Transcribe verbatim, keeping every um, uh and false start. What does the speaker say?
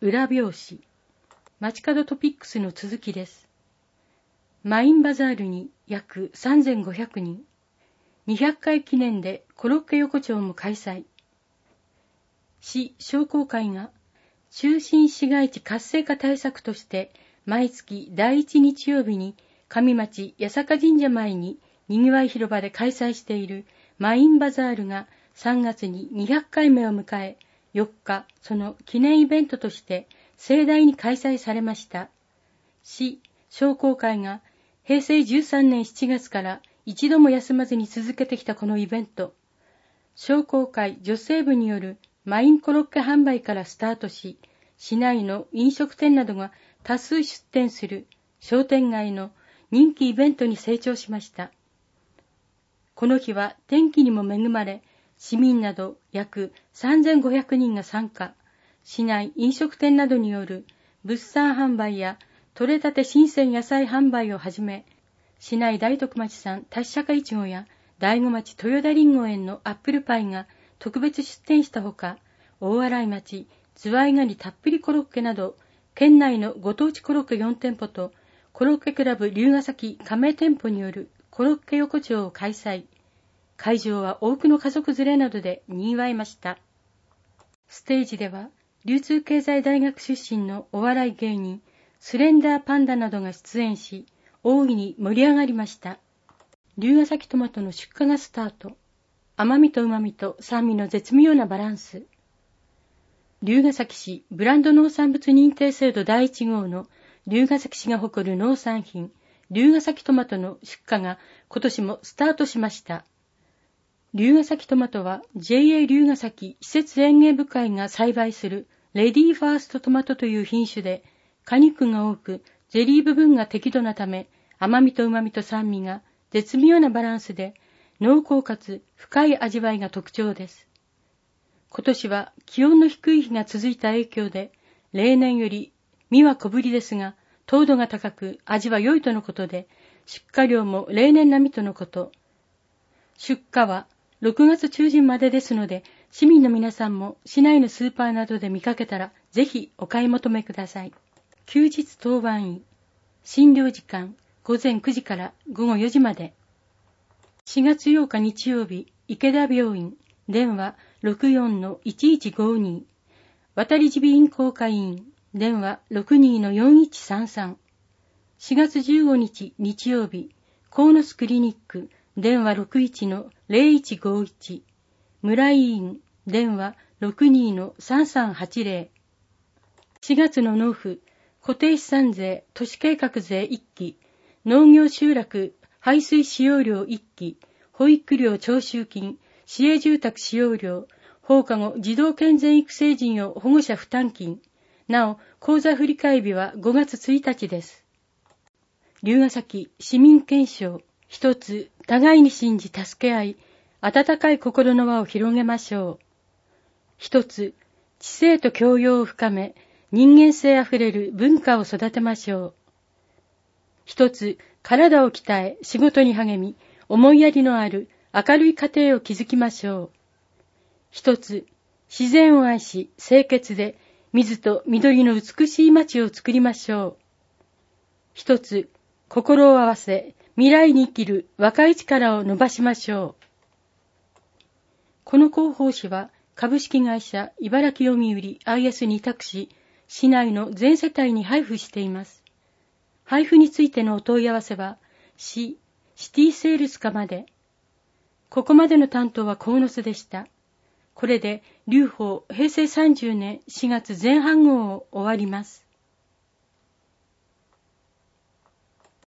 裏表紙。街角トピックスの続きです。マインバザールに約さんぜんごひゃくにん。にひゃっかい記念でコロッケ横丁も開催。市商工会が中心市街地活性化対策として毎月だいいち日曜日に上町八坂神社前ににぎわい広場で開催しているマインバザールがさんがつににひゃっかいめを迎え、よっかその記念イベントとして盛大に開催されました。市商工会がへいせいじゅうさんねんしちがつから一度も休まずに続けてきたこのイベント、商工会女性部によるマインコロッケ販売からスタートし、市内の飲食店などが多数出店する商店街の人気イベントに成長しました。この日は天気にも恵まれ、市民など約さんぜんごひゃくにんが参加、市内飲食店などによる物産販売や採れたて新鮮野菜販売をはじめ、市内大徳町産達釈いちごや大子町豊田りんご園のアップルパイが特別出店したほか、大洗町ズワイガニたっぷりコロッケなど、県内のご当地コロッケよんてんぽとコロッケクラブ龍ヶ崎加盟店舗によるコロッケ横丁を開催。会場は多くの家族連れなどで賑わいました。ステージでは、流通経済大学出身のお笑い芸人、スレンダーパンダなどが出演し、大いに盛り上がりました。龍ヶ崎トマトの出荷がスタート。甘みと旨みと酸味の絶妙なバランス。龍ヶ崎市ブランド農産物認定制度だいいち号の龍ヶ崎市が誇る農産品、龍ヶ崎トマトの出荷が今年もスタートしました。龍ヶ崎トマトは ジェイエー 龍ヶ崎施設園芸部会が栽培するレディーファーストトマトという品種で、果肉が多く、ゼリー部分が適度なため、甘みと旨みと酸味が絶妙なバランスで、濃厚かつ深い味わいが特徴です。今年は気温の低い日が続いた影響で、例年より実は小ぶりですが、糖度が高く味は良いとのことで、出荷量も例年並みとのこと。出荷はろくがつちゅうじんまでですので、市民の皆さんも市内のスーパーなどで見かけたら、ぜひお買い求めください。休日当番医。診療時間、ごぜんくじからごごよじまで。しがつようか日曜日、池田病院、電話 ろくよんのいちいちごに。渡り耳鼻咽喉科医院、電話 ろくにのよんいちさんさん。しがつじゅうごにち日曜日、鴻巣クリニック、電話 ろくいちのぜろいちごいち。村井院、電話 ろくにのさんさんはちぜろ。しがつの納付、固定資産税、都市計画税いっき、農業集落、排水使用料いっき、保育料徴収金、市営住宅使用料、放課後児童健全育成事業保護者負担金。なお、口座振替日はごがつついたちです。龍ヶ崎市民憲章。一つ、互いに信じ助け合い、温かい心の輪を広げましょう。一つ、知性と教養を深め、人間性あふれる文化を育てましょう。一つ、体を鍛え、仕事に励み、思いやりのある明るい家庭を築きましょう。一つ、自然を愛し、清潔で、水と緑の美しい街を作りましょう。一つ、心を合わせ、未来に生きる若い力を伸ばしましょう。この広報誌は、株式会社茨城読売 アイエス に託し、市内の全世帯に配布しています。配布についてのお問い合わせは、市、シティセールス課まで。ここまでの担当は鴻巣でした。これで、龍宝へいせいさんじゅうねんしがつぜん半号を終わります。